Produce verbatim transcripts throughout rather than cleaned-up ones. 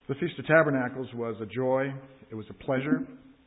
The Feast of Tabernacles was a joy. It was a pleasure.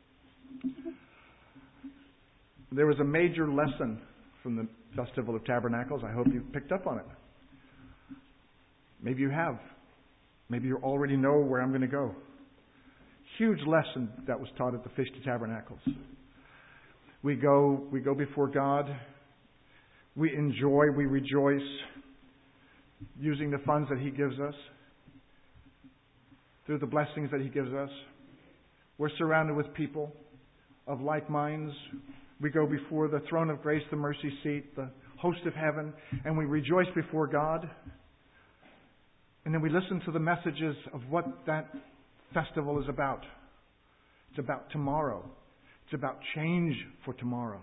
There was a major lesson from the Festival of Tabernacles. I hope you picked up on it. Maybe you have. Maybe you already know where I'm going to go. Huge lesson that was taught at the Feast of Tabernacles. We go, we go before God. We enjoy, we rejoice using the funds that He gives us, through the blessings that He gives us. We're surrounded with people of like minds. We go before the throne of grace, the mercy seat, the host of heaven, and we rejoice before God. And then we listen to the messages of what that festival is about. It's about tomorrow. It's about change for tomorrow.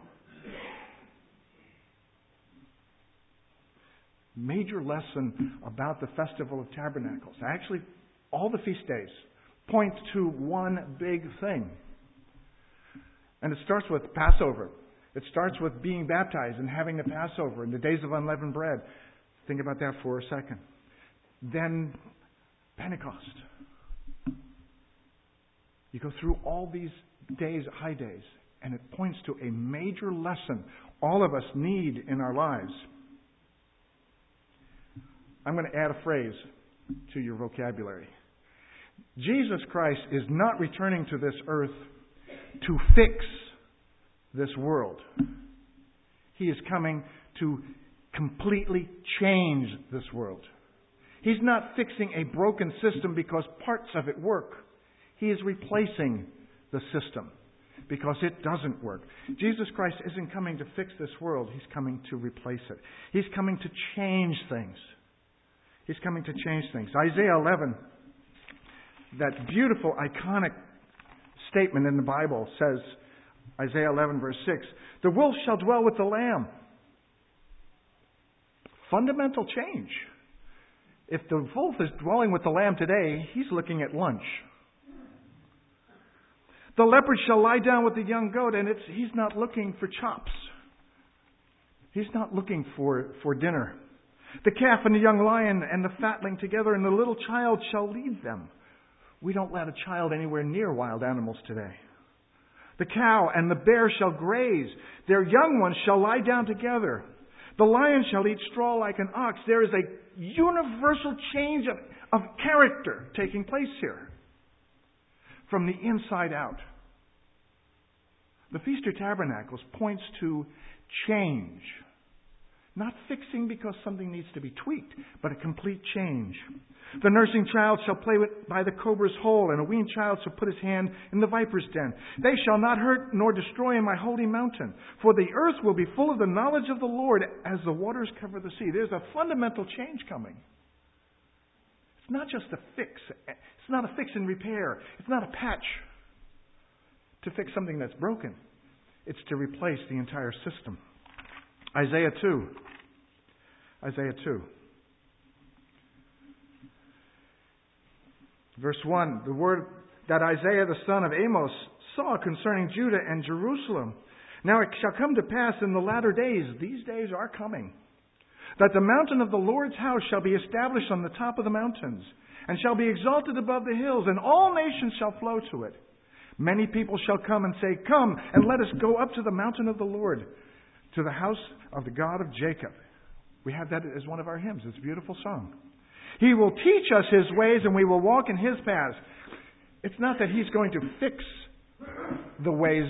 Major lesson about the Festival of Tabernacles. Actually, all the feast days point to one big thing. And it starts with Passover. It starts with being baptized and having the Passover and the days of unleavened bread. Think about that for a second. Then Pentecost. You go through all these days, high days, and it points to a major lesson all of us need in our lives. I'm going to add a phrase to your vocabulary. Jesus Christ is not returning to this earth to fix this world. He is coming to completely change this world. He's not fixing a broken system because parts of it work. He is replacing the system because it doesn't work. Jesus Christ isn't coming to fix this world. He's coming to replace it. He's coming to change things. He's coming to change things. Isaiah eleven, that beautiful, iconic statement in the Bible says, Isaiah eleven verse six, the wolf shall dwell with the lamb. Fundamental change. If the wolf is dwelling with the lamb today, he's looking at lunch. The leopard shall lie down with the young goat, and it's, he's not looking for chops. He's not looking for, for dinner. The calf and the young lion and the fatling together, and the little child shall lead them. We don't let a child anywhere near wild animals today. The cow and the bear shall graze. Their young ones shall lie down together. The lion shall eat straw like an ox. There is a universal change of, of character taking place here. From the inside out. The Feast of Tabernacles points to change. Not fixing because something needs to be tweaked, but a complete change. The nursing child shall play with, by the cobra's hole, and a weaned child shall put his hand in the viper's den. They shall not hurt nor destroy in my holy mountain, for the earth will be full of the knowledge of the Lord as the waters cover the sea. There's a fundamental change coming. It's not just a fix. It's not a fix and repair. It's not a patch to fix something that's broken. It's to replace the entire system. Isaiah two. Isaiah two. Verse one. The word that Isaiah the son of Amos saw concerning Judah and Jerusalem. Now it shall come to pass in the latter days, these days are coming, that the mountain of the Lord's house shall be established on the top of the mountains, and shall be exalted above the hills, and all nations shall flow to it. Many people shall come and say, come, and let us go up to the mountain of the Lord, to the house of the God of Jacob. We have that as one of our hymns. It's a beautiful song. He will teach us His ways, and we will walk in His paths. It's not that He's going to fix the ways.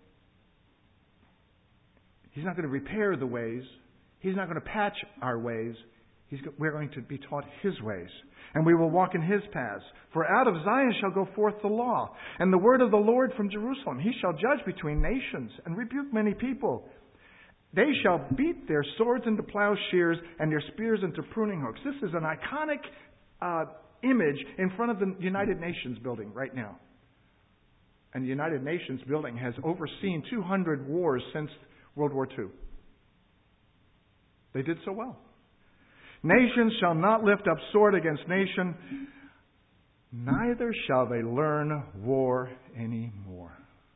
He's not going to repair the ways. He's not going to patch our ways. He's, we're going to be taught His ways. And we will walk in His paths. For out of Zion shall go forth the law, and the word of the Lord from Jerusalem. He shall judge between nations, and rebuke many people. They shall beat their swords into plowshares, and their spears into pruning hooks. This is an iconic uh, image in front of the United Nations building right now. And the United Nations building has overseen two hundred wars since World War Two. They did so well. Nations shall not lift up sword against nation, neither shall they learn war anymore.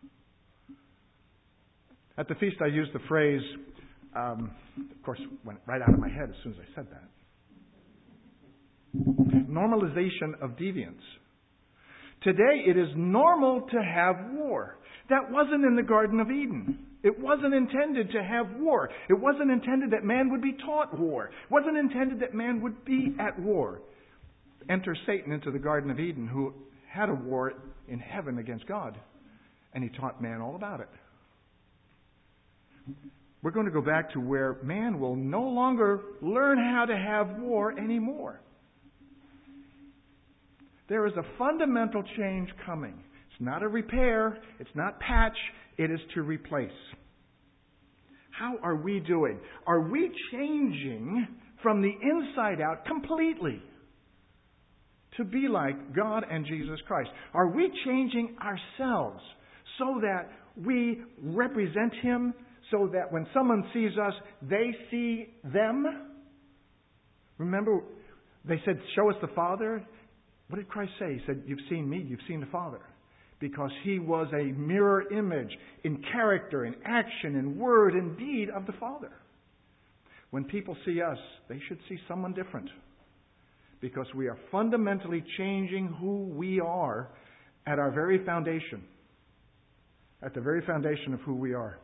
At the feast I used the phrase, um, of course, went right out of my head as soon as I said that. Normalization of deviance. Today it is normal to have war. That wasn't in the Garden of Eden. It wasn't intended to have war. It wasn't intended that man would be taught war. It wasn't intended that man would be at war. Enter Satan into the Garden of Eden, who had a war in heaven against God. And he taught man all about it. We're going to go back to where man will no longer learn how to have war anymore. There is a fundamental change coming. It's not a repair. It's not patch. It is to replace. How are we doing? Are we changing from the inside out completely to be like God and Jesus Christ? Are we changing ourselves so that we represent Him, so that when someone sees us, they see them? Remember, they said, "Show us the Father." What did Christ say? He said, "You've seen me, you've seen the Father." Because He was a mirror image in character, in action, in word, in deed of the Father. When people see us, they should see someone different. Because we are fundamentally changing who we are at our very foundation. At the very foundation of who we are.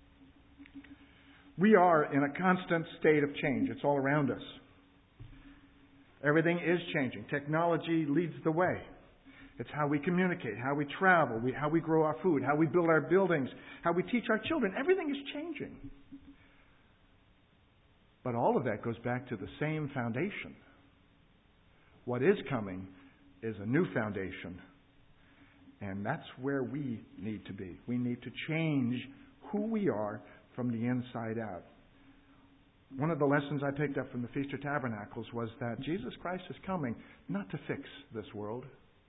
We are in a constant state of change. It's all around us. Everything is changing. Technology leads the way. It's how we communicate, how we travel, we, how we grow our food, how we build our buildings, how we teach our children. Everything is changing. But all of that goes back to the same foundation. What is coming is a new foundation. And that's where we need to be. We need to change who we are from the inside out. One of the lessons I picked up from the Feast of Tabernacles was that Jesus Christ is coming not to fix this world.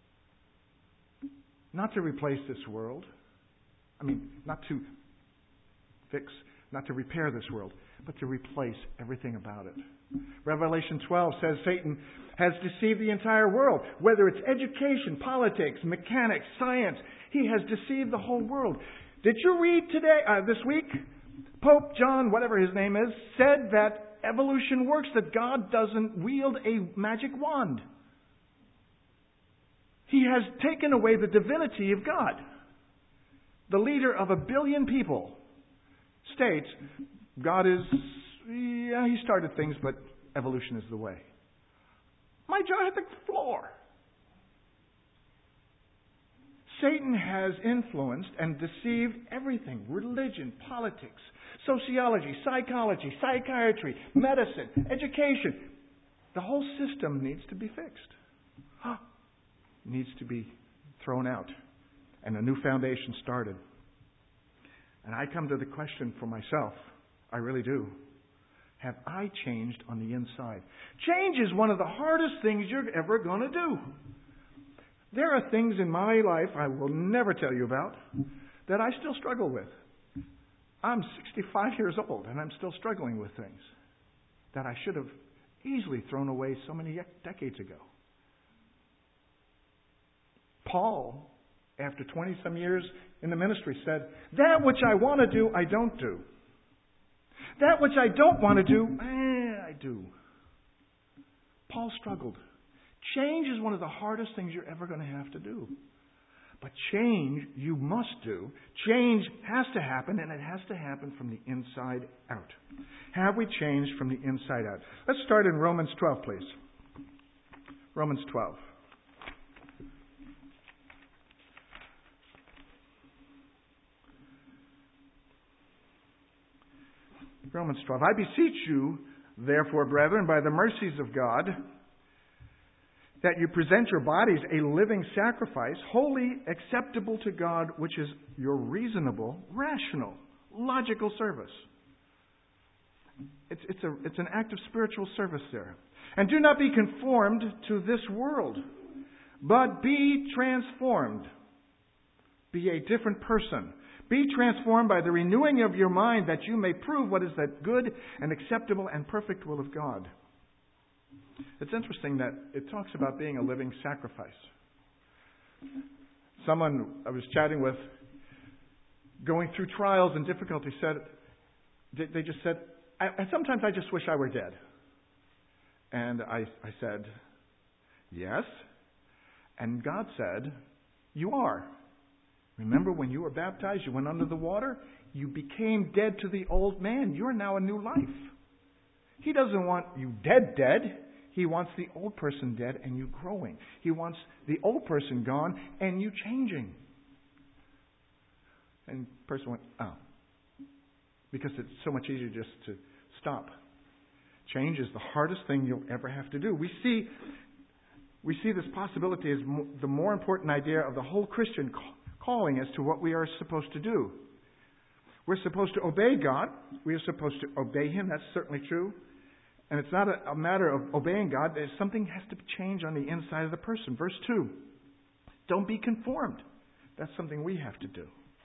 Not to replace this world. I mean, not to fix, not to repair this world, but to replace everything about it. Revelation twelve says Satan has deceived the entire world. Whether it's education, politics, mechanics, science, he has deceived the whole world. Did you read today, uh, this week, Pope John, whatever his name is, said that evolution works, that God doesn't wield a magic wand. He has taken away the divinity of God. The leader of a billion people states, God is, yeah, He started things, but evolution is the way. My jaw hit the floor. Satan has influenced and deceived everything. Religion, politics, sociology, psychology, psychiatry, medicine, education. The whole system needs to be fixed. Huh. Needs to be thrown out. And a new foundation started. And I come to the question for myself. I really do. Have I changed on the inside? Change is one of the hardest things you're ever going to do. There are things in my life I will never tell you about that I still struggle with. I'm sixty-five years old and I'm still struggling with things that I should have easily thrown away so many decades ago. Paul, after twenty-some years in the ministry, said, "That which I want to do, I don't do. That which I don't want to do, eh, I do." Paul struggled. Change is one of the hardest things you're ever going to have to do. But change you must do. Change has to happen, and it has to happen from the inside out. Have we changed from the inside out? Let's start in Romans twelve, please. Romans twelve. Romans twelve. I beseech you, therefore, brethren, by the mercies of God, that you present your bodies a living sacrifice, holy, acceptable to God, which is your reasonable, rational, logical service. It's, it's, a, it's an act of spiritual service there. And do not be conformed to this world, but be transformed. Be a different person. Be transformed by the renewing of your mind, that you may prove what is that good and acceptable and perfect will of God. It's interesting that it talks about being a living sacrifice. Someone I was chatting with, going through trials and difficulties, said, they just said, I, sometimes I just wish I were dead. And I, I said, yes. And God said, you are. Remember when you were baptized, you went under the water? You became dead to the old man. You're now a new life. He doesn't want you dead, dead. He wants the old person dead and you growing. He wants the old person gone and you changing. And the person went, oh. Because it's so much easier just to stop. Change is the hardest thing you'll ever have to do. We see, we see this possibility as mo- the more important idea of the whole Christian call. Calling as to what we are supposed to do. We're supposed to obey God. We are supposed to obey Him. That's certainly true. And it's not a, a matter of obeying God. There's something has to change on the inside of the person. Verse two. Don't be conformed. That's something we have to do.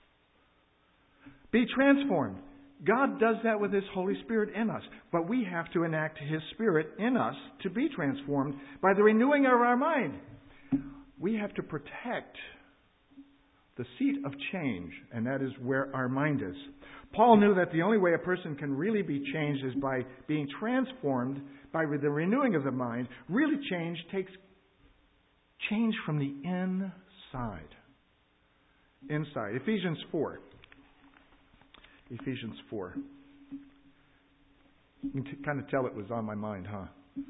Be transformed. God does that with His Holy Spirit in us. But we have to enact His Spirit in us to be transformed by the renewing of our mind. We have to protect the seat of change, and that is where our mind is. Paul knew that the only way a person can really be changed is by being transformed by the renewing of the mind. Really change takes change from the inside. Inside. Ephesians four. Ephesians four. You can t- kind of tell it was on my mind, huh?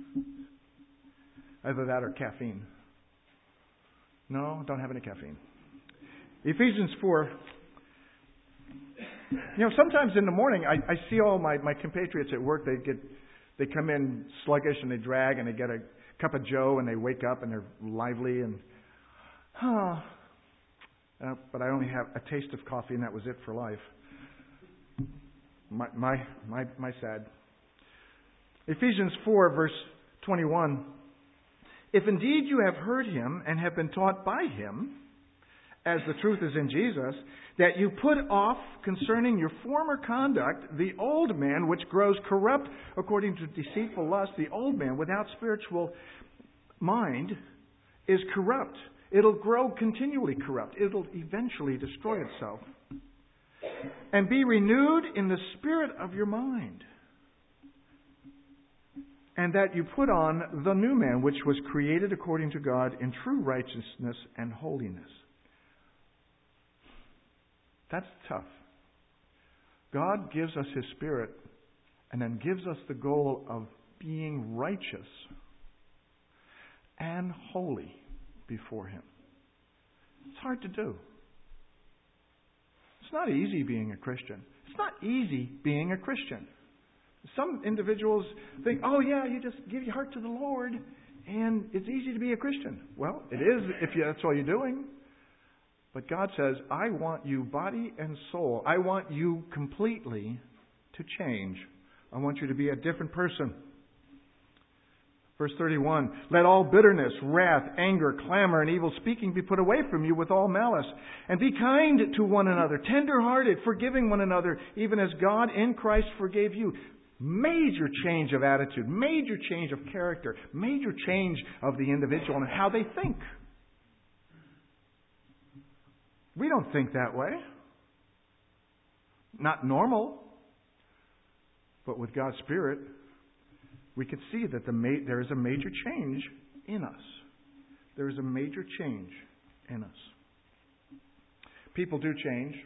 Either that or caffeine. No, don't have any caffeine. Ephesians four. You know, sometimes in the morning, I, I see all my, my compatriots at work. They get, they come in sluggish and they drag and they get a cup of Joe and they wake up and they're lively and, huh. Uh, but I only have a taste of coffee and that was it for life. My my my my sad. Ephesians four verse twenty-one. If indeed you have heard Him and have been taught by Him, as the truth is in Jesus, that you put off concerning your former conduct the old man which grows corrupt according to deceitful lust. The old man without spiritual mind is corrupt. It'll grow continually corrupt. It'll eventually destroy itself. And be renewed in the spirit of your mind. And that you put on the new man which was created according to God in true righteousness and holiness. That's tough. God gives us His Spirit and then gives us the goal of being righteous and holy before Him. It's hard to do. It's not easy being a Christian. It's not easy being a Christian. Some individuals think, oh yeah, you just give your heart to the Lord and it's easy to be a Christian. Well, it is if you, that's all you're doing. But God says, I want you body and soul. I want you completely to change. I want you to be a different person. Verse thirty-one, let all bitterness, wrath, anger, clamor, and evil speaking be put away from you with all malice. And be kind to one another, tender-hearted, forgiving one another, even as God in Christ forgave you. Major change of attitude, major change of character, major change of the individual and how they think. We don't think that way. Not normal. But with God's Spirit, we can see that the ma- there is a major change in us. There is a major change in us. People do change.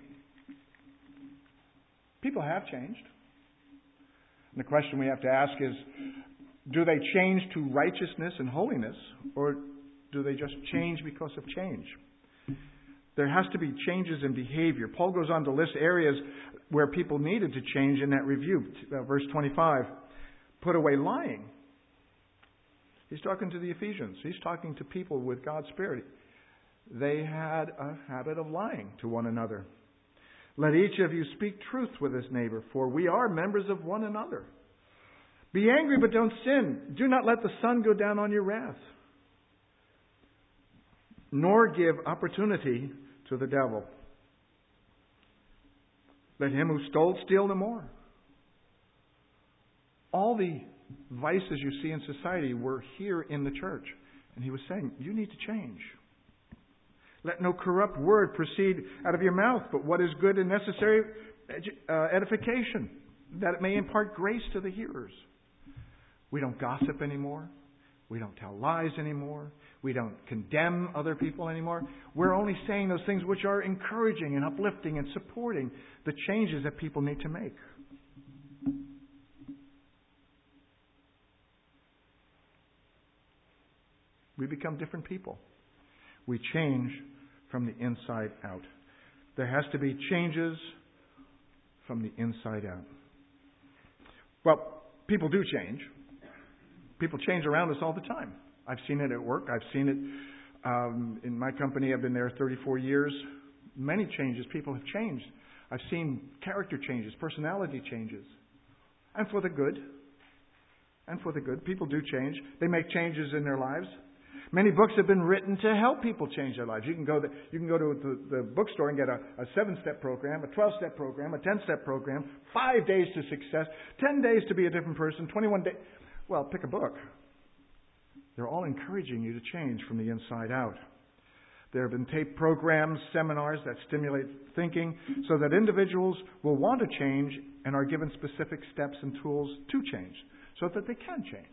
People have changed. And the question we have to ask is, do they change to righteousness and holiness, or do they just change because of change? There has to be changes in behavior. Paul goes on to list areas where people needed to change in that review. Uh, verse twenty-five, put away lying. He's talking to the Ephesians. He's talking to people with God's Spirit. They had a habit of lying to one another. Let each of you speak truth with his neighbor, for we are members of one another. Be angry, but don't sin. Do not let the sun go down on your wrath, nor give opportunity to the devil. Let him who stole steal no more. All the vices you see in society were here in the church. And he was saying, you need to change. Let no corrupt word proceed out of your mouth, but what is good and necessary uh, edification, that it may impart grace to the hearers. We don't gossip anymore. We don't tell lies anymore. We don't condemn other people anymore. We're only saying those things which are encouraging and uplifting and supporting the changes that people need to make. We become different people. We change from the inside out. There has to be changes from the inside out. Well, people do change. People change around us all the time. I've seen it at work. I've seen it um, in my company. I've been there thirty-four years. Many changes. People have changed. I've seen character changes, personality changes. And for the good. And for the good. People do change. They make changes in their lives. Many books have been written to help people change their lives. You can go, the, you can go to the, the bookstore and get a, a seven-step program, a twelve-step program, a ten-step program, five days to success, ten days to be a different person, twenty-one days. Well, pick a book. They're all encouraging you to change from the inside out. There have been taped programs, seminars that stimulate thinking so that individuals will want to change and are given specific steps and tools to change so that they can change.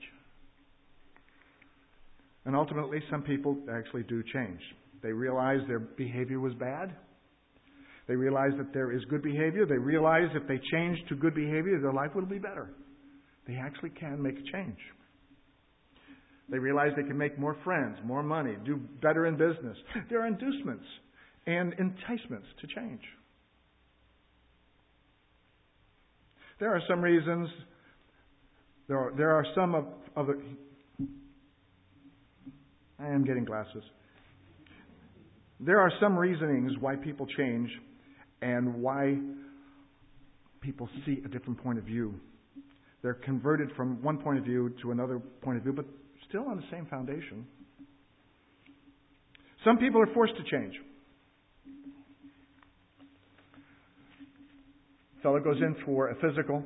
And ultimately, some people actually do change. They realize their behavior was bad. They realize that there is good behavior. They realize if they change to good behavior, their life will be better. They actually can make a change. They realize they can make more friends, more money, do better in business. There are inducements and enticements to change. There are some reasons, there are, there are some of, of the... I am getting glasses. There are some reasonings why people change and why people see a different point of view. They're converted from one point of view to another point of view, but still on the same foundation. Some people are forced to change. A fellow goes in for a physical,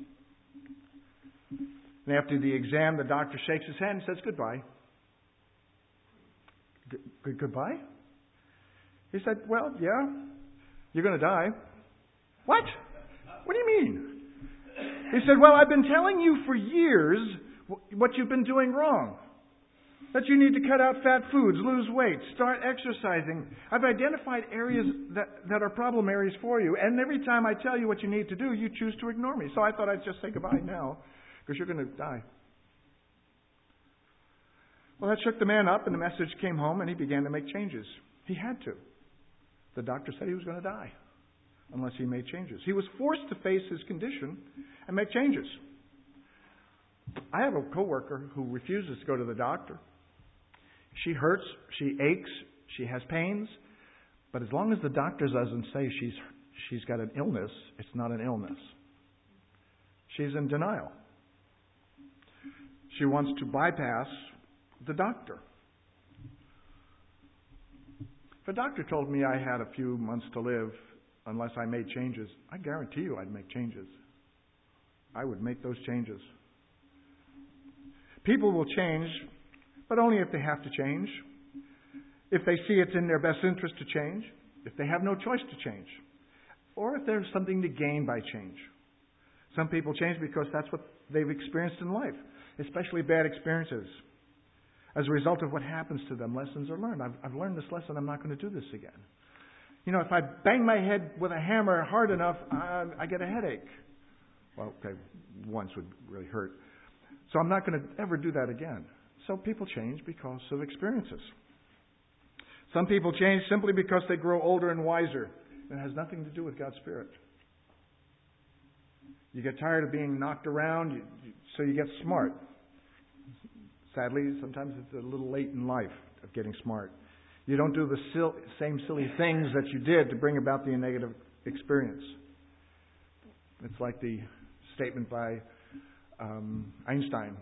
and after the exam, the doctor shakes his hand and says, "Goodbye." G- goodbye? He said, "Well, yeah, you're going to die." "What? What do you mean?" He said, "Well, I've been telling you for years what you've been doing wrong. That you need to cut out fat foods, lose weight, start exercising. I've identified areas that, that are problem areas for you, and every time I tell you what you need to do, you choose to ignore me. So I thought I'd just say goodbye now, because you're going to die." Well, that shook the man up, and the message came home, and he began to make changes. He had to. The doctor said he was going to die unless he made changes. He was forced to face his condition and make changes. I have a coworker who refuses to go to the doctor. She hurts, she aches, she has pains, but as long as the doctor doesn't say she's she's got an illness, it's not an illness. She's in denial. She wants to bypass the doctor. If a doctor told me I had a few months to live unless I made changes, I guarantee you I'd make changes. I would make those changes. People will change, but only if they have to change. If they see it's in their best interest to change. If they have no choice to change. Or if there's something to gain by change. Some people change because that's what they've experienced in life, especially bad experiences. As a result of what happens to them, lessons are learned. I've, I've learned this lesson, I'm not going to do this again. You know, if I bang my head with a hammer hard enough, I, I get a headache. Well, okay, once would really hurt. So I'm not going to ever do that again. So people change because of experiences. Some people change simply because they grow older and wiser. It has nothing to do with God's Spirit. You get tired of being knocked around, you, you, so you get smart. Sadly, sometimes it's a little late in life of getting smart. You don't do the sil- same silly things that you did to bring about the negative experience. It's like the statement by um, Einstein.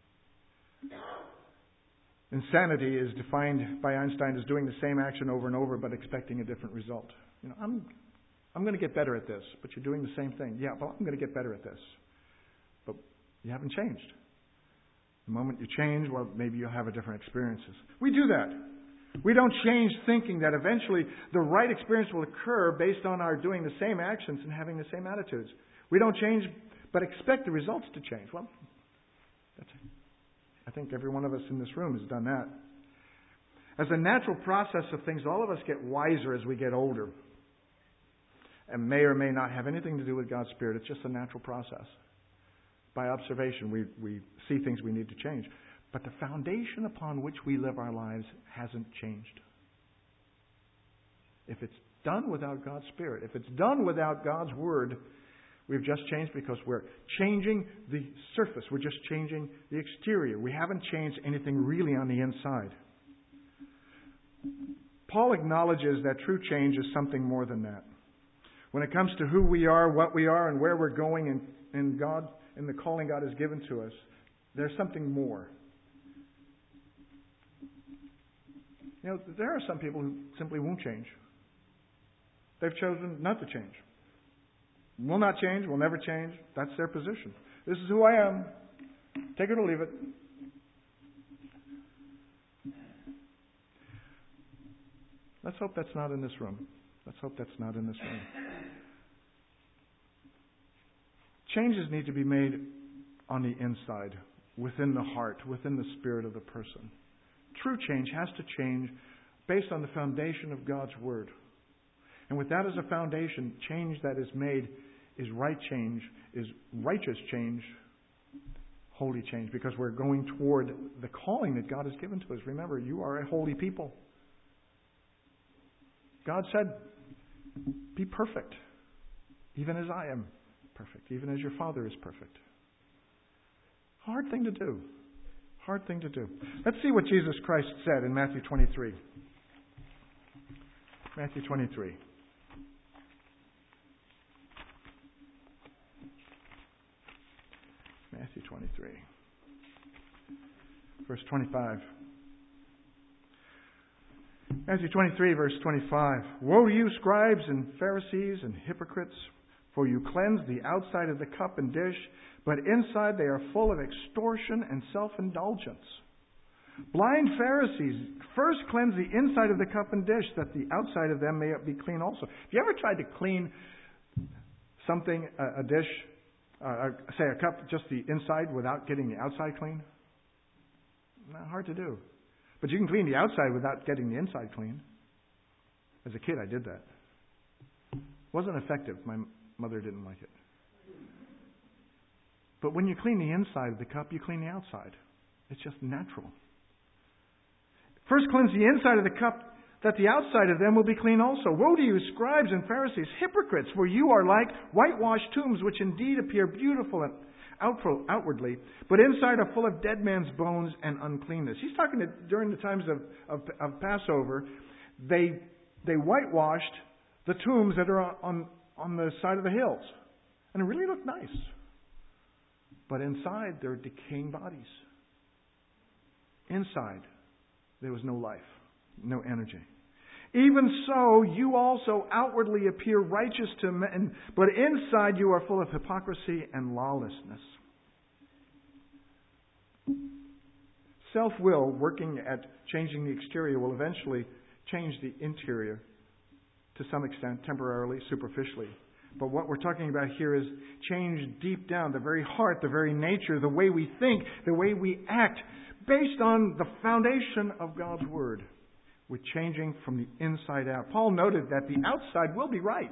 Insanity is defined by Einstein as doing the same action over and over but expecting a different result. You know, I'm I'm going to get better at this, but you're doing the same thing. Yeah, well, I'm going to get better at this. But you haven't changed. The moment you change, well, maybe you'll have a different experiences. We do that. We don't change thinking that eventually the right experience will occur based on our doing the same actions and having the same attitudes. We don't change but expect the results to change. Well, that's, think every one of us in this room has done that. As a natural process of things, all of us get wiser as we get older. And may or may not have anything to do with God's Spirit. It's just a natural process. By observation, we, we see things we need to change. But the foundation upon which we live our lives hasn't changed. If it's done without God's Spirit, if it's done without God's Word, we've just changed because we're changing the surface. We're just changing the exterior. We haven't changed anything really on the inside. Paul acknowledges that true change is something more than that. When it comes to who we are, what we are, and where we're going in, in God, in the calling God has given to us, there's something more. You know, there are some people who simply won't change. They've chosen not to change. Will not change, will never change. That's their position. This is who I am. Take it or leave it. Let's hope that's not in this room. Let's hope that's not in this room. Changes need to be made on the inside, within the heart, within the spirit of the person. True change has to change based on the foundation of God's Word. And with that as a foundation, change that is made is right change, is righteous change, holy change, because we're going toward the calling that God has given to us. Remember, you are a holy people. God said, be perfect, even as I am perfect, even as your Father is perfect. Hard thing to do. Hard thing to do. Let's see what Jesus Christ said in Matthew twenty-three. Matthew twenty-three. Matthew twenty-three. Verse twenty-five. Matthew twenty-three, verse twenty-five. Woe to you, scribes and Pharisees and hypocrites, for you cleanse the outside of the cup and dish, but inside they are full of extortion and self-indulgence. Blind Pharisees, first cleanse the inside of the cup and dish, that the outside of them may be clean also. Have you ever tried to clean something, a, a dish, uh, say a cup, just the inside without getting the outside clean? Not hard to do. But you can clean the outside without getting the inside clean. As a kid, I did that. It wasn't effective. My mother didn't like it. But when you clean the inside of the cup, you clean the outside. It's just natural. First cleanse the inside of the cup, that the outside of them will be clean also. Woe to you, scribes and Pharisees, hypocrites, for you are like whitewashed tombs, which indeed appear beautiful and outwardly, but inside are full of dead man's bones and uncleanness. He's talking to, during the times of, of, of Passover, they they whitewashed the tombs that are on, on the side of the hills. And it really looked nice. But inside, there are decaying bodies. Inside, there was no life, no energy. Even so, you also outwardly appear righteous to men, but inside you are full of hypocrisy and lawlessness. Self-will, working at changing the exterior, will eventually change the interior to some extent, temporarily, superficially. But what we're talking about here is change deep down, the very heart, the very nature, the way we think, the way we act, based on the foundation of God's Word. We're changing from the inside out. Paul noted that the outside will be right.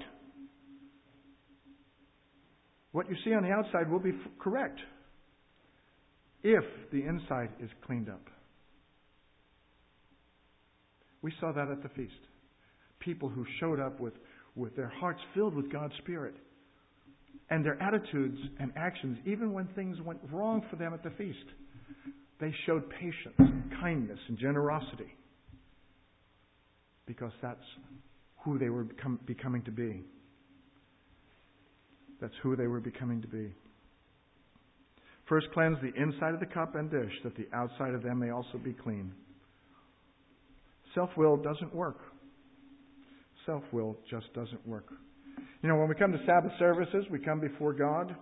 What you see on the outside will be f- correct if the inside is cleaned up. We saw that at the feast. People who showed up with, with their hearts filled with God's Spirit. And their attitudes and actions, even when things went wrong for them at the feast, they showed patience, and kindness, and generosity. Because that's who they were become, becoming to be. That's who they were becoming to be. First cleanse the inside of the cup and dish, that the outside of them may also be clean. Self-will doesn't work. Self-will just doesn't work. You know, when we come to Sabbath services, we come before God.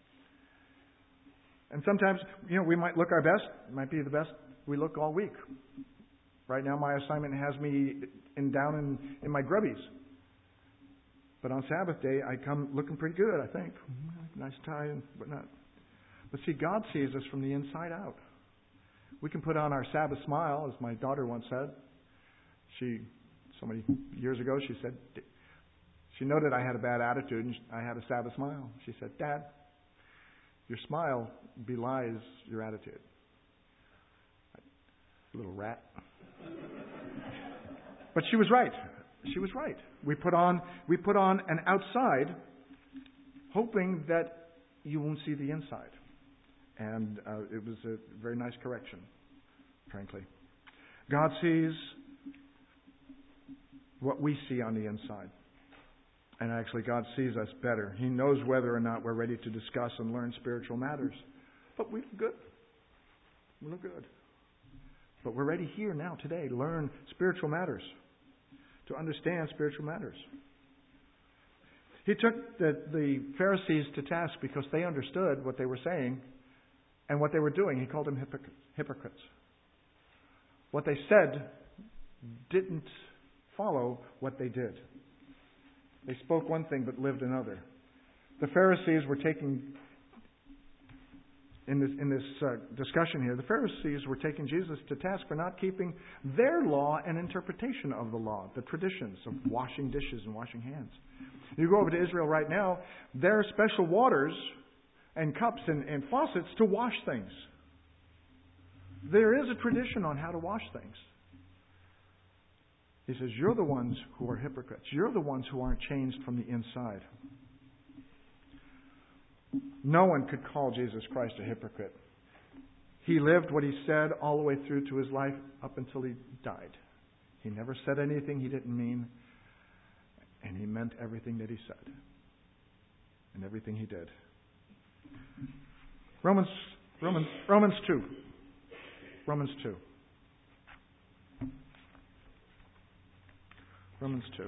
And sometimes, you know, we might look our best. It might be the best we look all week. Right now, my assignment has me in down in, in my grubbies. But on Sabbath day, I come looking pretty good, I think. Nice tie and whatnot. But see, God sees us from the inside out. We can put on our Sabbath smile, as my daughter once said. She, so many years ago, she said, she noted I had a bad attitude and I had a Sabbath smile. She said, Dad, your smile belies your attitude. Little rat. But she was right. She was right. We put on we put on an outside, hoping that you won't see the inside. And uh, it was a very nice correction, frankly. God sees what we see on the inside. And actually, God sees us better. He knows whether or not we're ready to discuss and learn spiritual matters. But we look good. We look good. But we're ready here now, today, to learn spiritual matters, to understand spiritual matters. He took the, the Pharisees to task because they understood what they were saying and what they were doing. He called them hypocrites. What they said didn't follow what they did. They spoke one thing but lived another. The Pharisees were taking, in this, in this uh, discussion here, the Pharisees were taking Jesus to task for not keeping their law and interpretation of the law, the traditions of washing dishes and washing hands. You go over to Israel right now, there are special waters and cups and, and faucets to wash things. There is a tradition on how to wash things. He says, you're the ones who are hypocrites. You're the ones who aren't changed from the inside. No one could call Jesus Christ a hypocrite. He lived what he said all the way through to his life up until he died. He never said anything he didn't mean, and he meant everything that he said and everything he did. Romans, Romans, Romans two. Romans two. Romans two.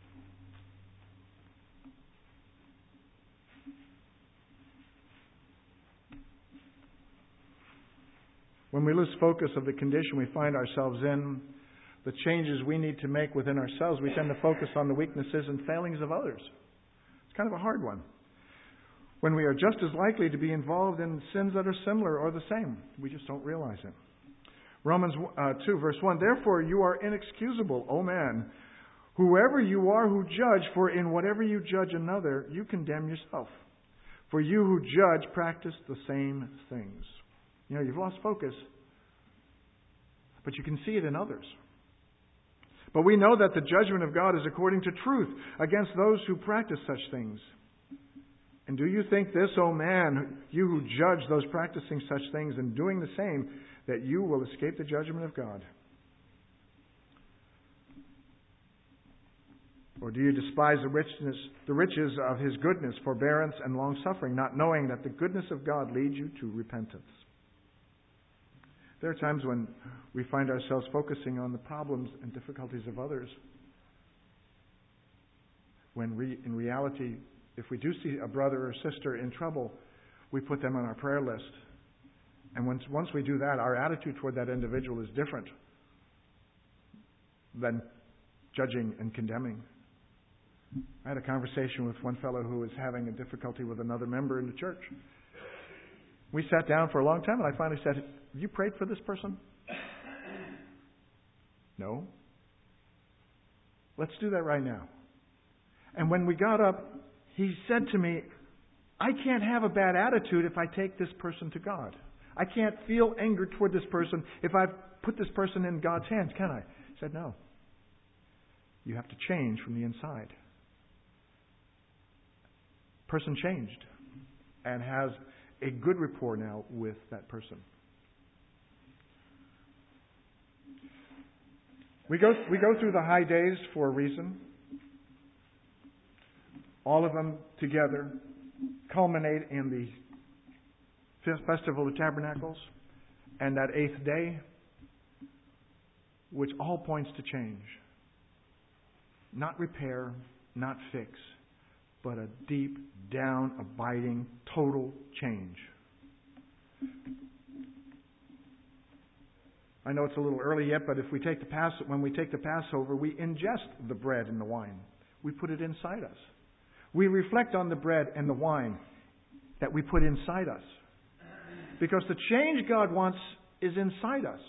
When we lose focus of the condition we find ourselves in, the changes we need to make within ourselves, we tend to focus on the weaknesses and failings of others. It's kind of a hard one. When we are just as likely to be involved in sins that are similar or the same, we just don't realize it. Romans uh, two, verse one, therefore you are inexcusable, O man, whoever you are who judge, for in whatever you judge another, you condemn yourself. For you who judge practice the same things. You know, you've lost focus, but you can see it in others. But we know that the judgment of God is according to truth against those who practice such things. And do you think this, O man, you who judge those practicing such things and doing the same, that you will escape the judgment of God? Or do you despise the richness, the riches of His goodness, forbearance, and long-suffering, not knowing that the goodness of God leads you to repentance? There are times when we find ourselves focusing on the problems and difficulties of others, when re, in reality, if we do see a brother or sister in trouble, we put them on our prayer list. And once, once we do that, our attitude toward that individual is different than judging and condemning. I had a conversation with one fellow who was having a difficulty with another member in the church. We sat down for a long time, and I finally said, have you prayed for this person? No. Let's do that right now. And when we got up, he said to me, I can't have a bad attitude if I take this person to God. I can't feel anger toward this person if I've put this person in God's hands, can I? I said, no. You have to change from the inside. Person changed and has a good rapport now with that person. We go, we go through the high days for a reason. All of them together culminate in the Festival of Tabernacles and that eighth day, which all points to change. Not repair, not fix, but a deep, down, abiding, total change. I know it's a little early yet, but if we take the Pass, when we take the Passover, we ingest the bread and the wine. We put it inside us. We reflect on the bread and the wine that we put inside us. Because the change God wants is inside us.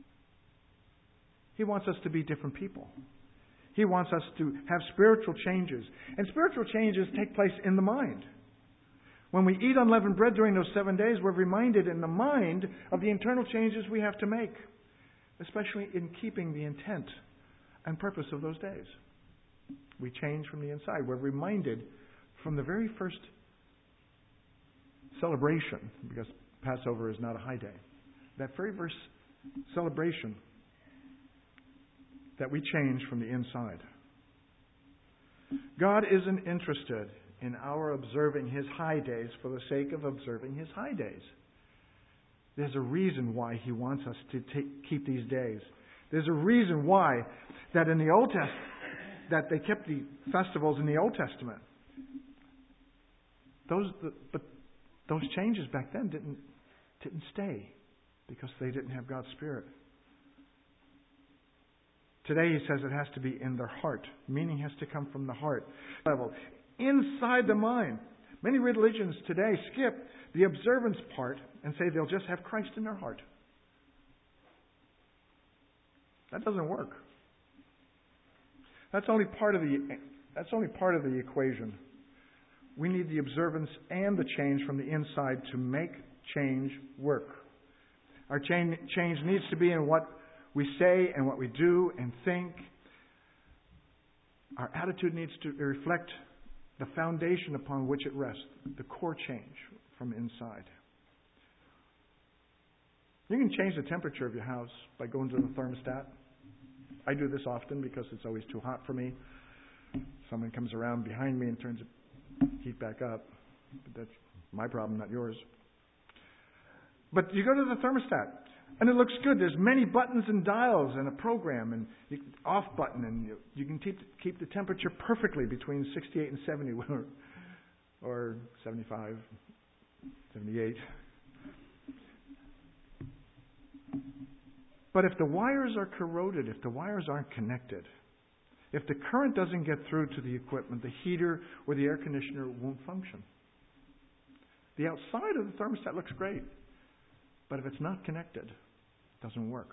He wants us to be different people. He wants us to have spiritual changes. And spiritual changes take place in the mind. When we eat unleavened bread during those seven days, we're reminded in the mind of the internal changes we have to make, especially in keeping the intent and purpose of those days. We change from the inside. We're reminded from the very first celebration, because Passover is not a high day, that very first celebration, that we change from the inside. God isn't interested in our observing His high days for the sake of observing His high days. There's a reason why He wants us to take, keep these days. There's a reason why that in the Old Testament, that they kept the festivals in the Old Testament. Those, but those changes back then didn't didn't stay because they didn't have God's Spirit. Today He says it has to be in their heart. Meaning has to come from the heart level. Inside the mind. Many religions today skip the observance part and say they'll just have Christ in their heart. That doesn't work. That's only part of the that's only part of the equation. We need the observance and the change from the inside to make change work. Our change, change needs to be in what we say and what we do and think. Our attitude needs to reflect the foundation upon which it rests, the core change from inside. You can change the temperature of your house by going to the thermostat. I do this often because it's always too hot for me. Someone comes around behind me and turns the heat back up. But that's my problem, not yours. But you go to the thermostat, and it looks good. There's many buttons and dials and a program, and you, off button, and you, you can keep keep the temperature perfectly between sixty-eight and seventy, or, or seventy-five, seventy-eight. But if the wires are corroded, if the wires aren't connected, if the current doesn't get through to the equipment, the heater or the air conditioner won't function. The outside of the thermostat looks great, but if it's not connected, it doesn't work.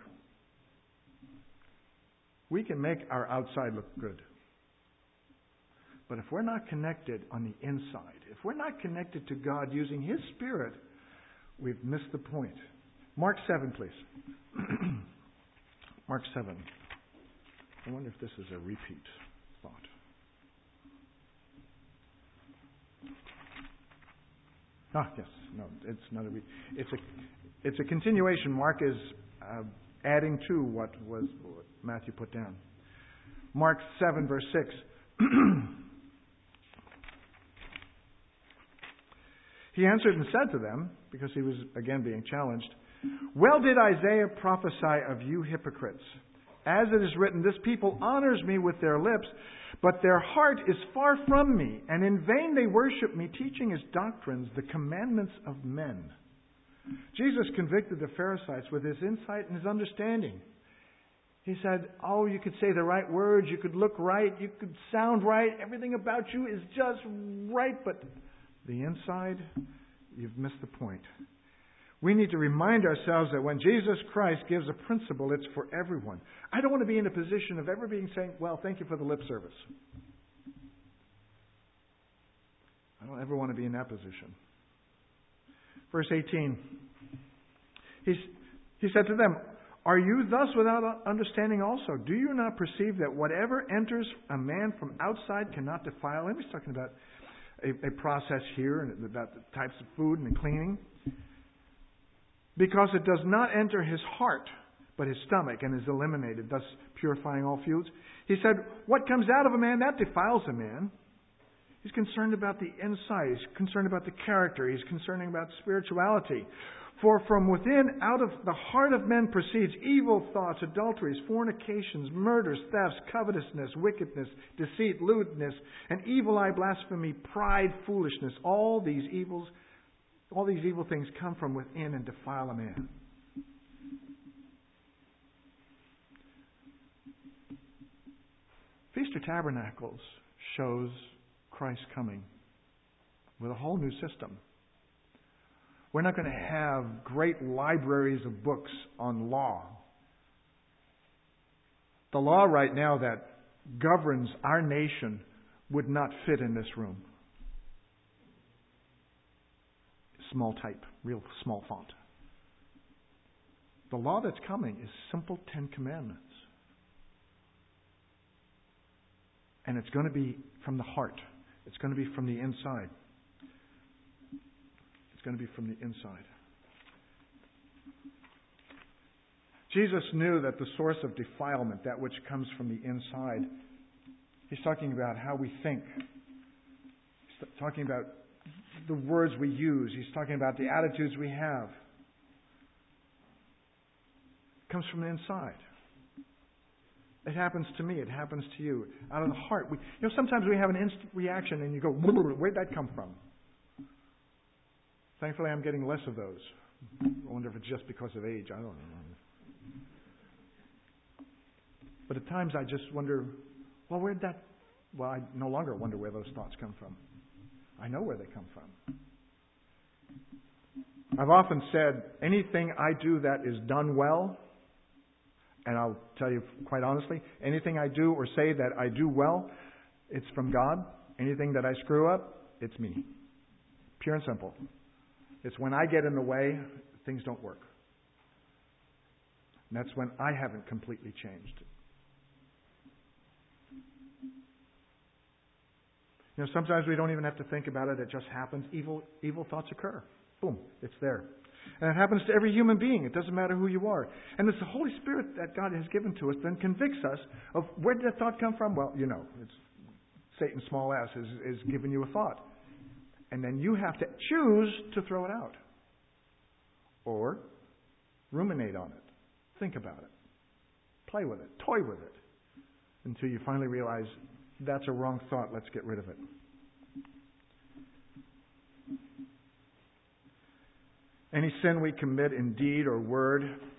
We can make our outside look good. But if we're not connected on the inside, if we're not connected to God using His Spirit, we've missed the point. Mark seven, please. Mark seven. I wonder if this is a repeat thought. Ah, yes. No, it's not a repeat. It's a, it's a continuation. Mark is uh, adding to what was what Matthew put down. Mark seven, verse six. He answered and said to them, because he was again being challenged, "Well did Isaiah prophesy of you hypocrites. As it is written, this people honors me with their lips, but their heart is far from me, and in vain they worship me, teaching as doctrines the commandments of men." Jesus convicted the Pharisees with His insight and His understanding. He said, oh, you could say the right words, you could look right, you could sound right, everything about you is just right, but the inside, you've missed the point. We need to remind ourselves that when Jesus Christ gives a principle, it's for everyone. I don't want to be in a position of ever being saying, well, thank you for the lip service. I don't ever want to be in that position. Verse eighteen. He's, he said to them, "Are you thus without understanding also? Do you not perceive that whatever enters a man from outside cannot defile him?" He's talking about a, a process here and about the types of food and the cleaning. "Because it does not enter his heart, but his stomach, and is eliminated, thus purifying all foods." He said, what comes out of a man, that defiles a man. He's concerned about the inside. He's concerned about the character. He's concerned about spirituality. "For from within, out of the heart of men proceeds evil thoughts, adulteries, fornications, murders, thefts, covetousness, wickedness, deceit, lewdness, and evil eye, blasphemy, pride, foolishness. All these evils All these evil things come from within and defile a man." Feast of Tabernacles shows Christ coming with a whole new system. We're not going to have great libraries of books on law. The law right now that governs our nation would not fit in this room. Small type, real small font. The law that's coming is simple Ten Commandments. And it's going to be from the heart. It's going to be from the inside. It's going to be from the inside. Jesus knew that the source of defilement, that which comes from the inside, He's talking about how we think. He's talking about the words we use. He's talking about the attitudes we have. It comes from the inside. It happens to me. It happens to you. Out of the heart. We, you know, sometimes we have an instant reaction and you go, where'd that come from? Thankfully, I'm getting less of those. I wonder if it's just because of age. I don't know. But at times I just wonder, well, where'd that... Well, I no longer wonder where those thoughts come from. I know where they come from. I've often said, anything I do that is done well, and I'll tell you quite honestly, anything I do or say that I do well, it's from God. Anything that I screw up, it's me. Pure and simple. It's when I get in the way, things don't work. And that's when I haven't completely changed. You know, sometimes we don't even have to think about it. It just happens. Evil, evil thoughts occur. Boom, it's there. And it happens to every human being. It doesn't matter who you are. And it's the Holy Spirit that God has given to us then convicts us of where did that thought come from? Well, you know, it's Satan, small s, is, is giving you a thought. And then you have to choose to throw it out. Or ruminate on it. Think about it. Play with it. Toy with it. Until you finally realize that's a wrong thought. Let's get rid of it. Any sin we commit in deed or word,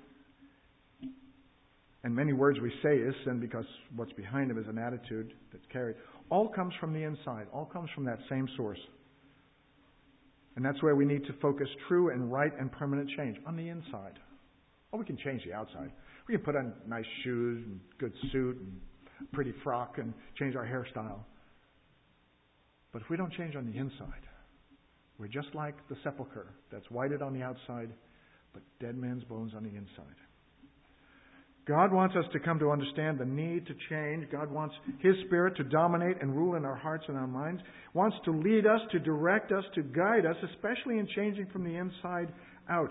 and many words we say is sin because what's behind them is an attitude that's carried, all comes from the inside. All comes from that same source. And that's where we need to focus true and right and permanent change, on the inside. Oh, we can change the outside. We can put on nice shoes and good suit and pretty frock and change our hairstyle. But if we don't change on the inside, we're just like the sepulcher that's whited on the outside, but dead man's bones on the inside. God wants us to come to understand the need to change. God wants His Spirit to dominate and rule in our hearts and our minds. Wants to lead us, to direct us, to guide us, especially in changing from the inside out.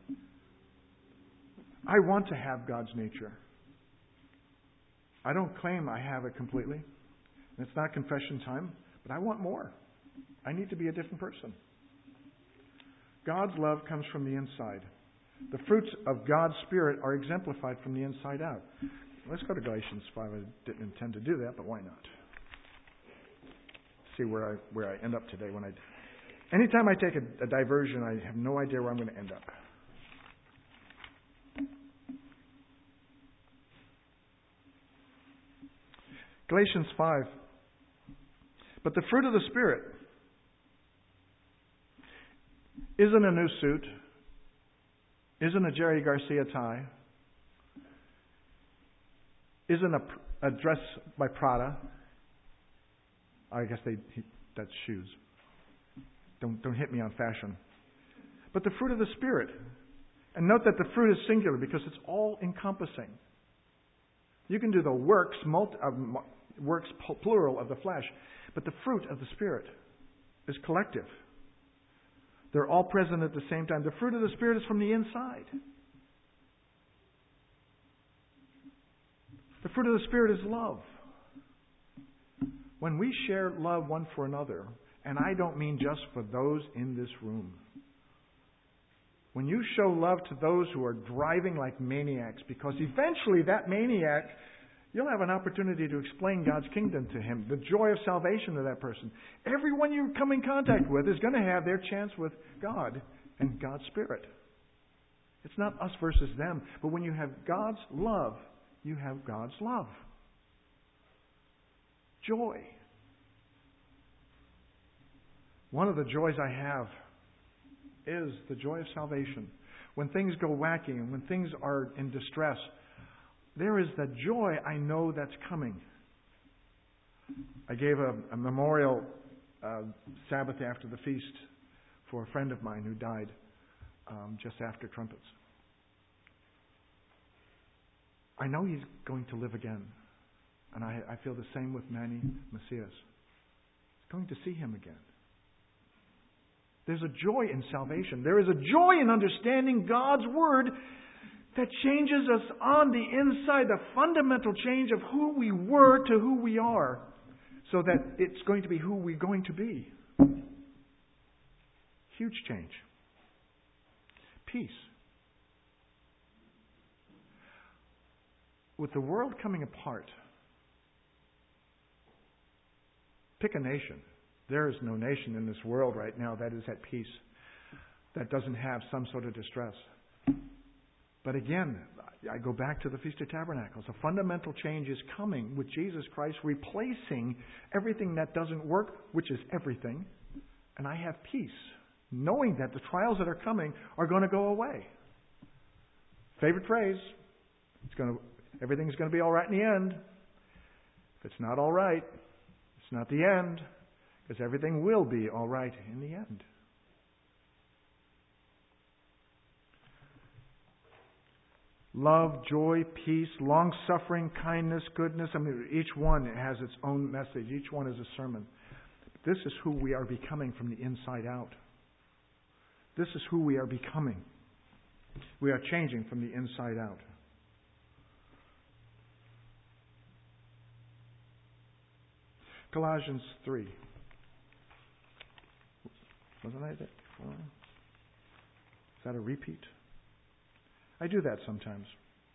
I want to have God's nature. I don't claim I have it completely. It's not confession time, but I want more. I need to be a different person. God's love comes from the inside. The fruits of God's Spirit are exemplified from the inside out. Let's go to Galatians five. I didn't intend to do that, but why not? See where I where I end up today. When I, anytime I take a, a diversion, I have no idea where I'm going to end up. Galatians five. But the fruit of the Spirit isn't a new suit, isn't a Jerry Garcia tie, isn't a, a dress by Prada. I guess they that's shoes. Don't don't hit me on fashion. But the fruit of the Spirit. And note that the fruit is singular because it's all encompassing. You can do the works, multi, uh, works plural of the flesh, but the fruit of the Spirit is collective. They're all present at the same time. The fruit of the Spirit is from the inside. The fruit of the Spirit is love. When we share love one for another, and I don't mean just for those in this room. When you show love to those who are driving like maniacs, because eventually that maniac, you'll have an opportunity to explain God's kingdom to him, the joy of salvation to that person. Everyone you come in contact with is going to have their chance with God and God's Spirit. It's not us versus them, but when you have God's love, you have God's love. Joy. One of the joys I have is the joy of salvation. When things go wacky and when things are in distress, there is the joy I know that's coming. I gave a, a memorial uh, Sabbath after the feast for a friend of mine who died um, just after trumpets. I know he's going to live again. And I, I feel the same with Manny Macias. He's going to see him again. There's a joy in salvation. There is a joy in understanding God's Word that changes us on the inside, the fundamental change of who we were to who we are, so that it's going to be who we're going to be. Huge change. Peace. With the world coming apart, pick a nation. There is no nation in this world right now that is at peace, that doesn't have some sort of distress. But again, I go back to the Feast of Tabernacles. A fundamental change is coming with Jesus Christ replacing everything that doesn't work, which is everything. And I have peace, knowing that the trials that are coming are going to go away. Favorite phrase, it's going to, everything's going to be all right in the end. If it's not all right, it's not the end, because everything will be all right in the end. Love, joy, peace, long-suffering, kindness, goodness. I mean, each one has its own message. Each one is a sermon. This is who we are becoming from the inside out. This is who we are becoming. We are changing from the inside out. Colossians three. Wasn't I there before? Is that a repeat? I do that sometimes.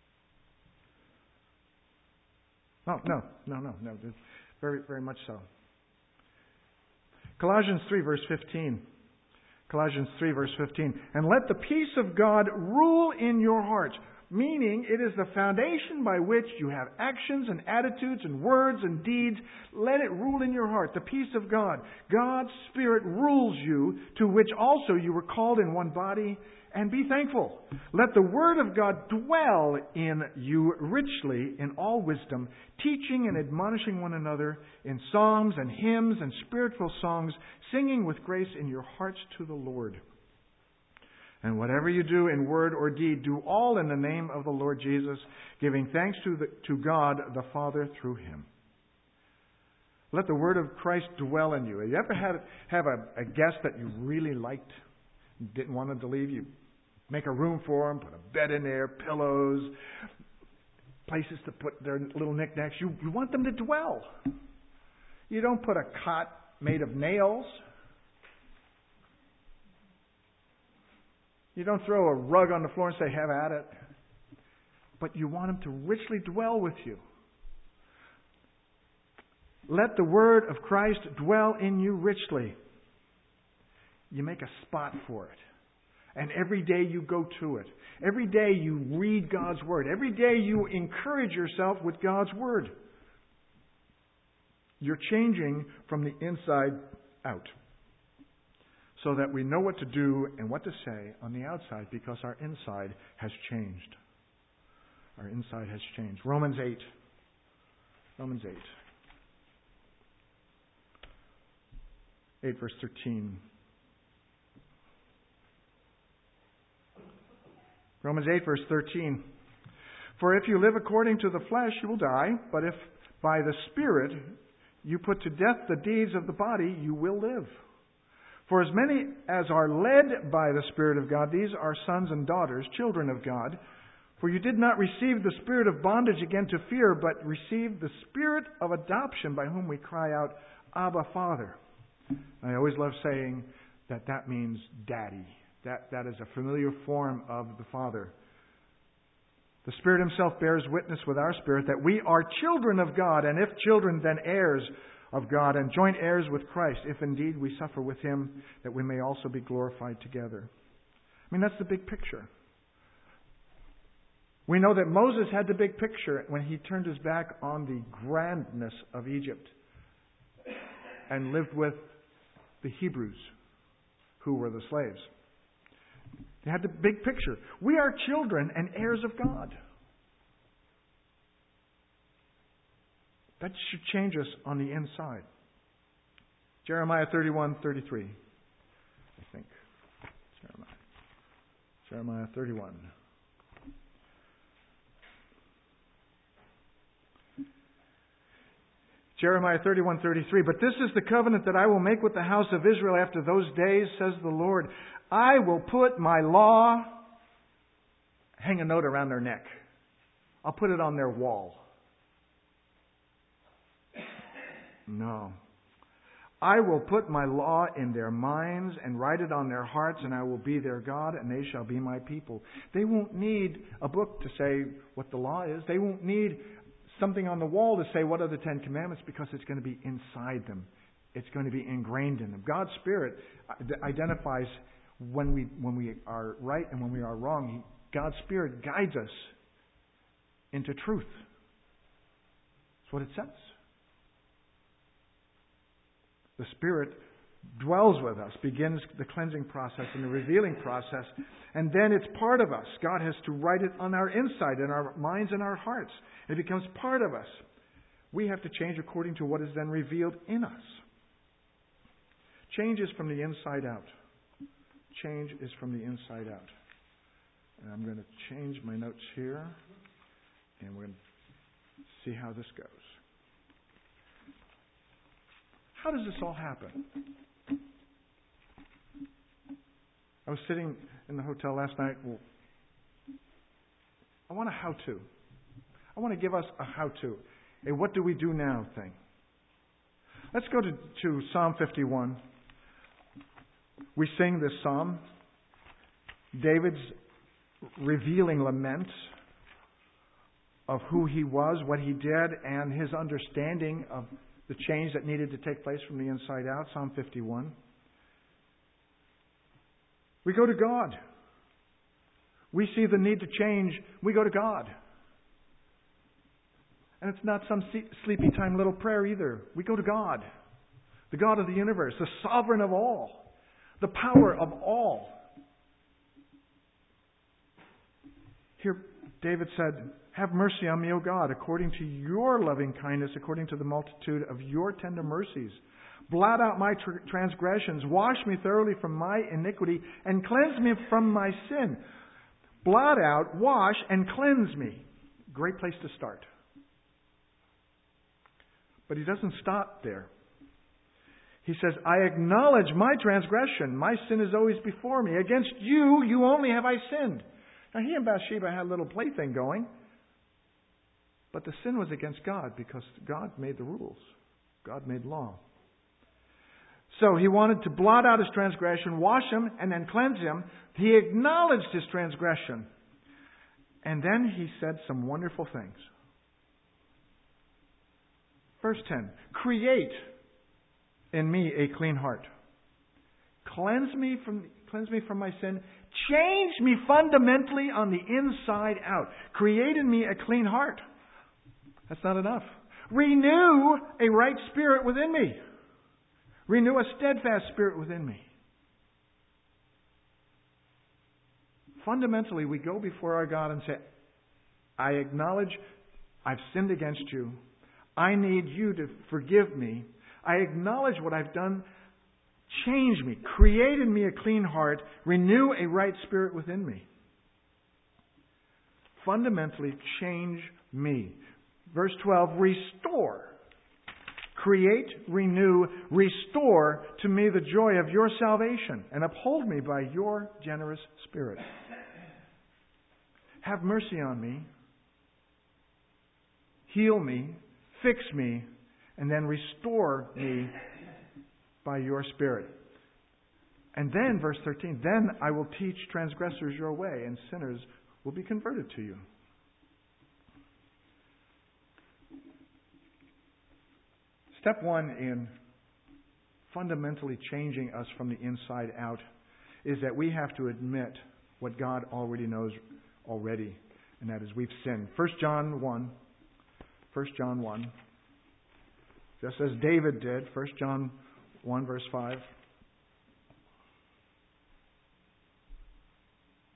Oh, no, no, no, no. Very, very much so. Colossians three, verse fifteen. Colossians three, verse fifteen. And let the peace of God rule in your hearts. Meaning, it is the foundation by which you have actions and attitudes and words and deeds. Let it rule in your heart. The peace of God. God's Spirit rules you, to which also you were called in one body. And be thankful. Let the Word of God dwell in you richly in all wisdom, teaching and admonishing one another in psalms and hymns and spiritual songs, singing with grace in your hearts to the Lord. And whatever you do in word or deed, do all in the name of the Lord Jesus, giving thanks to, the, to God the Father through Him. Let the Word of Christ dwell in you. Have you ever had have a, a guest that you really liked, didn't want them to leave? You make a room for them, put a bed in there, pillows, places to put their little knickknacks. You, you want them to dwell. You don't put a cot made of nails. You don't throw a rug on the floor and say, have at it. But you want them to richly dwell with you. Let the Word of Christ dwell in you richly. You make a spot for it. And every day you go to it. Every day you read God's Word. Every day you encourage yourself with God's Word. You're changing from the inside out. So that we know what to do and what to say on the outside, because our inside has changed. Our inside has changed. Romans eight. Romans eight. eight verse thirteen. Romans eight verse thirteen. For if you live according to the flesh, you will die. But if by the Spirit you put to death the deeds of the body, you will live. For as many as are led by the Spirit of God, these are sons and daughters, children of God. For you did not receive the spirit of bondage again to fear, but received the Spirit of adoption, by whom we cry out, Abba, Father. I always love saying that that means Daddy. That, that is a familiar form of the Father. The Spirit Himself bears witness with our spirit that we are children of God, and if children, then heirs of God, and joint heirs with Christ, if indeed we suffer with Him, that we may also be glorified together. I mean, that's the big picture. We know that Moses had the big picture when he turned his back on the grandness of Egypt and lived with the Hebrews, who were the slaves. You had the big picture. We are children and heirs of God. That should change us on the inside. Jeremiah thirty-one thirty-three, I think. Jeremiah, Jeremiah thirty-one. Jeremiah thirty-one thirty-three. But this is the covenant that I will make with the house of Israel after those days, says the Lord. I will put my law, hang a note around their neck. I'll put it on their wall. No. I will put my law in their minds and write it on their hearts, and I will be their God, and they shall be my people. They won't need a book to say what the law is. They won't need something on the wall to say what are the Ten Commandments, because it's going to be inside them. It's going to be ingrained in them. God's Spirit identifies when we when we are right and when we are wrong. God's Spirit guides us into truth. That's what it says. The Spirit dwells with us, begins the cleansing process and the revealing process, and then it's part of us. God has to write it on our inside, in our minds and our hearts. It becomes part of us. We have to change according to what is then revealed in us. Change is from the inside out. Change is from the inside out. And I'm going to change my notes here, and we're going to see how this goes. How does this all happen? I was sitting in the hotel last night. Well, I want a how-to. I want to give us a how-to. A what do we do now thing. Let's go to, to Psalm fifty-one. We sing this psalm. David's revealing lament of who he was, what he did, and his understanding of the change that needed to take place from the inside out. Psalm fifty-one. We go to God. We see the need to change. We go to God. And it's not some sleepy time little prayer either. We go to God. The God of the universe. The sovereign of all. The power of all. Here David said, have mercy on me, O God, according to your loving kindness, according to the multitude of your tender mercies. Blot out my tr- transgressions. Wash me thoroughly from my iniquity and cleanse me from my sin. Blot out, wash, and cleanse me. Great place to start. But he doesn't stop there. He says, I acknowledge my transgression. My sin is always before me. Against you, you only have I sinned. Now he and Bathsheba had a little plaything going. But the sin was against God because God made the rules. God made law. So he wanted to blot out his transgression, wash him, and then cleanse him. He acknowledged his transgression. And then he said some wonderful things. Verse ten. Create in me a clean heart. Cleanse me from, cleanse me from my sin. Change me fundamentally on the inside out. Create in me a clean heart. That's not enough. Renew a right spirit within me. Renew a steadfast spirit within me. Fundamentally, we go before our God and say, I acknowledge I've sinned against you. I need you to forgive me. I acknowledge what I've done. Change me. Create in me a clean heart. Renew a right spirit within me. Fundamentally, change me. Verse twelve, restore. Create, renew, restore to me the joy of your salvation and uphold me by your generous spirit. Have mercy on me. Heal me. Fix me. And then restore me by your spirit. And then, verse thirteen, then I will teach transgressors your way, and sinners will be converted to you. Step one in fundamentally changing us from the inside out is that we have to admit what God already knows already, and that is we've sinned. First John one. First John one. Just as David did. First John one, verse five.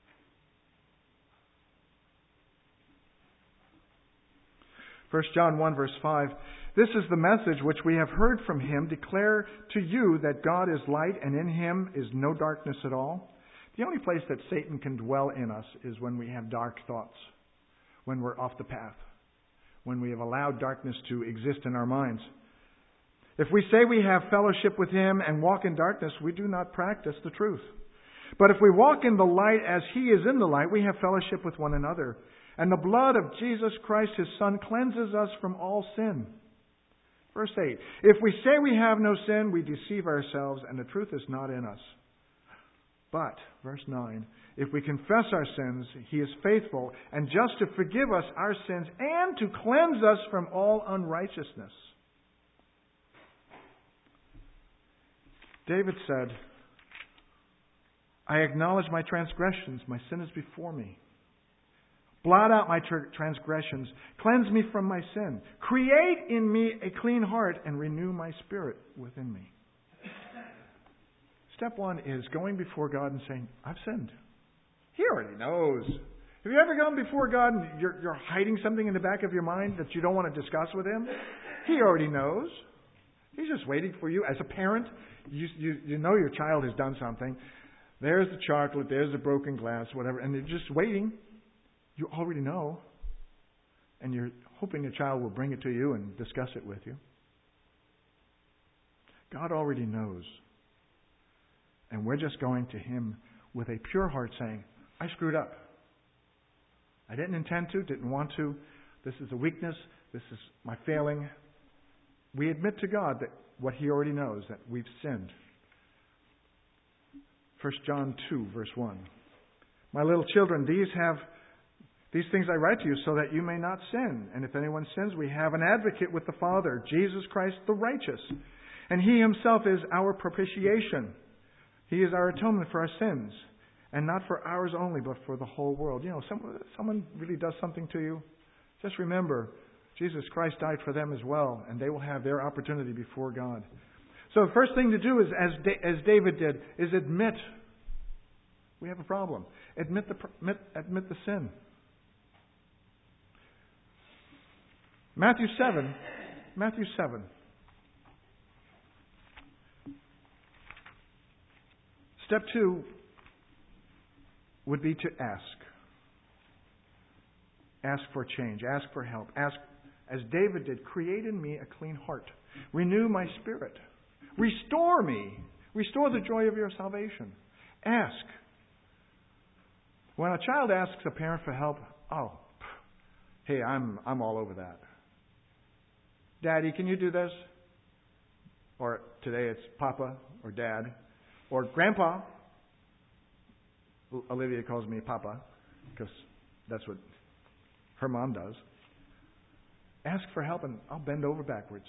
First John one verse five, this is the message which we have heard from Him, declare to you that God is light and in Him is no darkness at all. The only place that Satan can dwell in us is when we have dark thoughts, when we're off the path, when we have allowed darkness to exist in our minds. If we say we have fellowship with Him and walk in darkness, we do not practice the truth. But if we walk in the light as He is in the light, we have fellowship with one another. And the blood of Jesus Christ, His Son, cleanses us from all sin. Verse eight, if we say we have no sin, we deceive ourselves and the truth is not in us. But, verse nine, if we confess our sins, He is faithful and just to forgive us our sins and to cleanse us from all unrighteousness. David said, I acknowledge my transgressions, my sin is before me. Blot out my transgressions, cleanse me from my sin. Create in me a clean heart and renew my spirit within me. Step one is going before God and saying, I've sinned. He already knows. Have you ever gone before God and you're, you're hiding something in the back of your mind that you don't want to discuss with Him? He already knows. He's just waiting for you. As a parent, you, you, you know your child has done something. There's the chocolate, there's the broken glass, whatever, and they're just waiting. You already know. And you're hoping the child will bring it to you and discuss it with you. God already knows. And we're just going to Him with a pure heart saying, I screwed up. I didn't intend to, didn't want to. This is a weakness. This is my failing. We admit to God that what He already knows, that we've sinned. First John two, verse one. My little children, these have these things I write to you so that you may not sin. And if anyone sins, we have an advocate with the Father, Jesus Christ the righteous. And He Himself is our propitiation. He is our atonement for our sins. And not for ours only, but for the whole world. You know, someone, someone really does something to you, just remember, Jesus Christ died for them as well. And they will have their opportunity before God. So the first thing to do is, as, da- as David did, is admit we have a problem. Admit the, admit, admit the sin. Matthew seven. Matthew seven. Step two would be to ask. Ask for change. Ask for help. Ask, as David did, create in me a clean heart. Renew my spirit. Restore me. Restore the joy of your salvation. Ask. When a child asks a parent for help, oh, hey, I'm I'm all over that. Daddy, can you do this? Or today it's Papa or Dad or Grandpa. Olivia calls me Papa because that's what her mom does. Ask for help and I'll bend over backwards.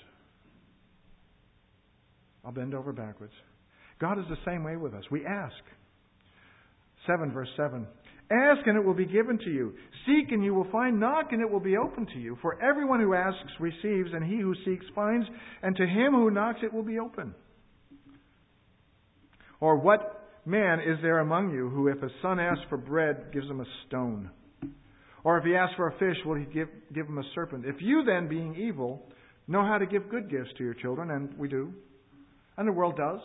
I'll bend over backwards. God is the same way with us. We ask. seven verse seven. Ask and it will be given to you. Seek and you will find. Knock and it will be open to you. For everyone who asks receives, and he who seeks finds, and to him who knocks it will be open. Or what man is there among you who, if a son asks for bread, gives him a stone? Or if he asks for a fish, will he give, give him a serpent? If you then, being evil, know how to give good gifts to your children, and we do, and the world does,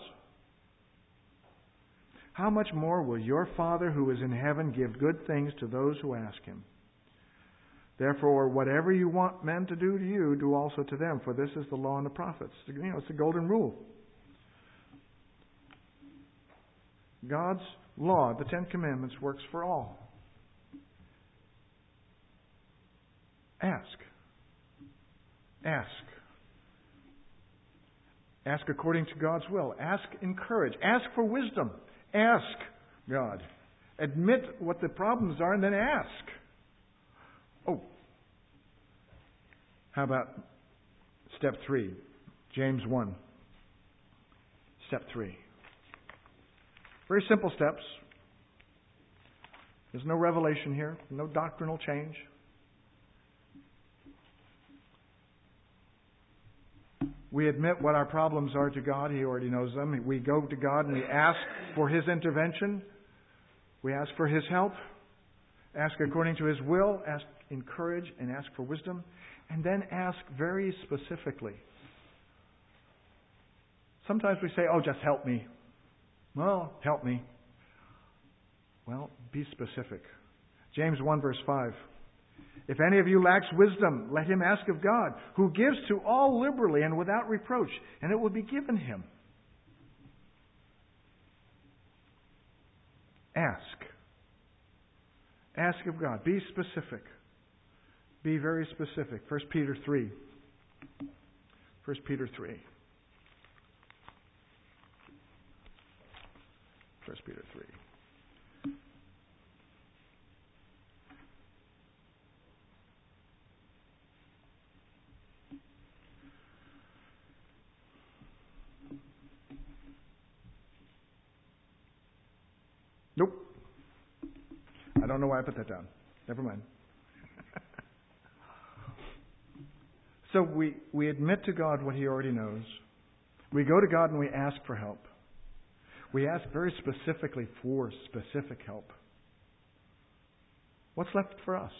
how much more will your Father who is in heaven give good things to those who ask Him? Therefore, whatever you want men to do to you, do also to them, for this is the law and the prophets. You know, it's the golden rule. God's law, the Ten Commandments, works for all. Ask. Ask. Ask according to God's will. Ask in courage. Ask for wisdom. Ask God. Admit what the problems are and then ask. Oh. How about step three? James one. Step three. Very simple steps. There's no revelation here. No doctrinal change. We admit what our problems are to God. He already knows them. We go to God and we ask for His intervention. We ask for His help. Ask according to His will. Ask in courage and ask for wisdom. And then ask very specifically. Sometimes we say, oh, just help me. Well, help me. Well, be specific. James one verse five. If any of you lacks wisdom, let him ask of God, who gives to all liberally and without reproach, and it will be given him. Ask. Ask of God. Be specific. Be very specific. First Peter three. First Peter three. First Peter three. Nope. I don't know why I put that down. Never mind. So we, we admit to God what He already knows. We go to God and we ask for help. We ask very specifically for specific help. What's left for us?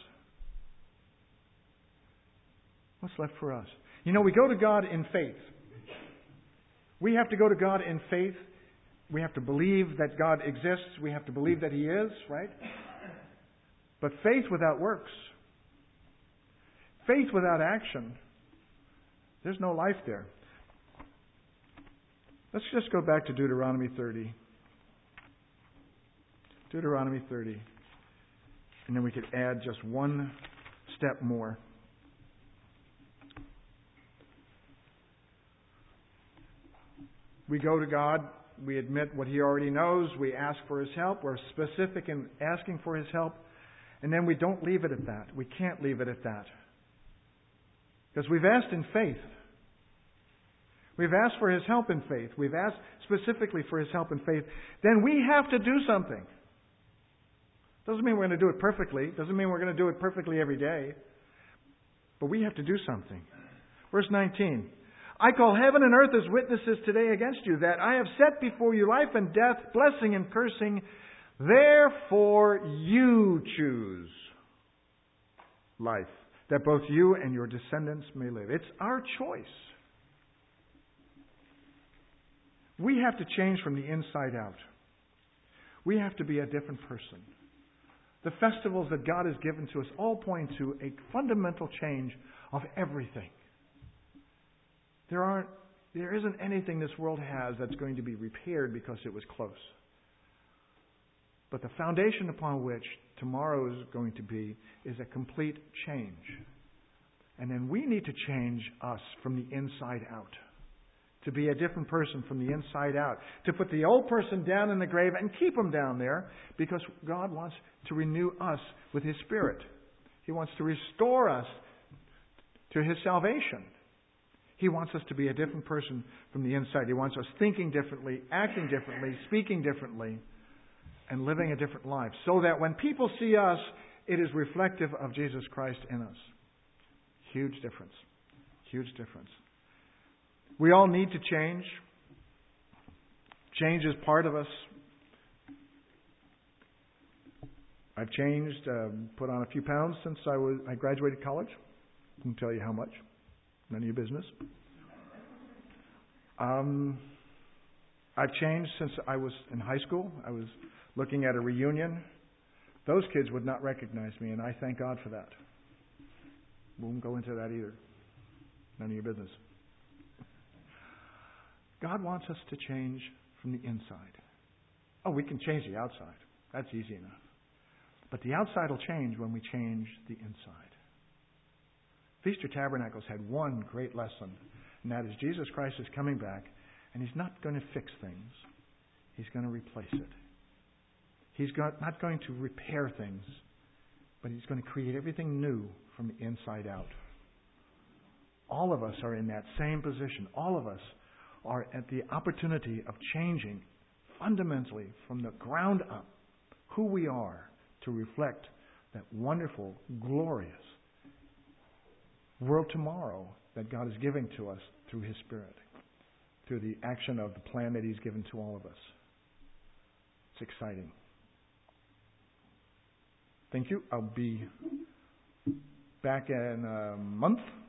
What's left for us? You know, we go to God in faith. We have to go to God in faith. We have to believe that God exists. We have to believe that He is, right? But faith without works, faith without action, there's no life there. Let's just go back to Deuteronomy thirty. Deuteronomy thirty. And then we could add just one step more. We go to God. We admit what He already knows. We ask for His help. We're specific in asking for His help. And then we don't leave it at that. We can't leave it at that. Because we've asked in faith. We've asked for His help in faith. We've asked specifically for His help in faith. Then we have to do something. Doesn't mean we're going to do it perfectly. Doesn't mean we're going to do it perfectly every day. But we have to do something. Verse nineteen. I call heaven and earth as witnesses today against you, that I have set before you life and death, blessing and cursing. Therefore you choose life, that both you and your descendants may live. It's our choice. We have to change from the inside out. We have to be a different person. The festivals that God has given to us all point to a fundamental change of everything. There aren't, there isn't anything this world has that's going to be repaired because it was close. But the foundation upon which tomorrow is going to be is a complete change. And then we need to change us from the inside out. To be a different person from the inside out. To put the old person down in the grave and keep him down there, because God wants to renew us with His Spirit. He wants to restore us to His salvation. He wants us to be a different person from the inside. He wants us thinking differently, acting differently, speaking differently, and living a different life. So that when people see us, it is reflective of Jesus Christ in us. Huge difference. Huge difference. We all need to change. Change is part of us. I've changed, uh, put on a few pounds since I was I graduated college. I can tell you how much. None of your business. Um, I've changed since I was in high school. I was looking at a reunion. Those kids would not recognize me, and I thank God for that. Won't go into that either. None of your business. God wants us to change from the inside. Oh, we can change the outside. That's easy enough. But the outside will change when we change the inside. Feast of Tabernacles had one great lesson, and that is Jesus Christ is coming back, and He's not going to fix things. He's going to replace it. He's got, not going to repair things, but He's going to create everything new from the inside out. All of us are in that same position. All of us are at the opportunity of changing fundamentally from the ground up who we are to reflect that wonderful, glorious world tomorrow that God is giving to us through His Spirit, through the action of the plan that He's given to all of us. It's exciting. Thank you. I'll be back in a month.